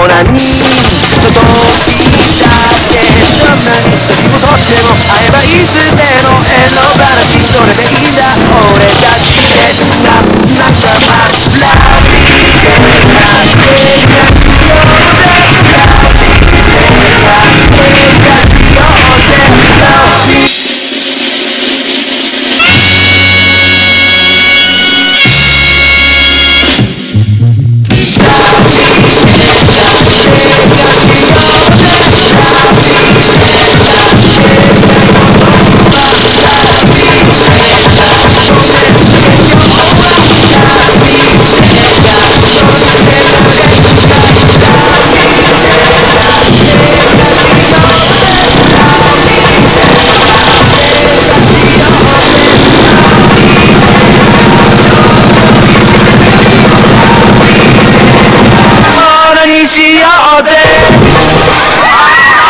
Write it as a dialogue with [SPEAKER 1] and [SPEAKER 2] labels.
[SPEAKER 1] うなにちょっともう少しでも会えばいつでも変の話それでいいだろう俺だってさものにしようぜ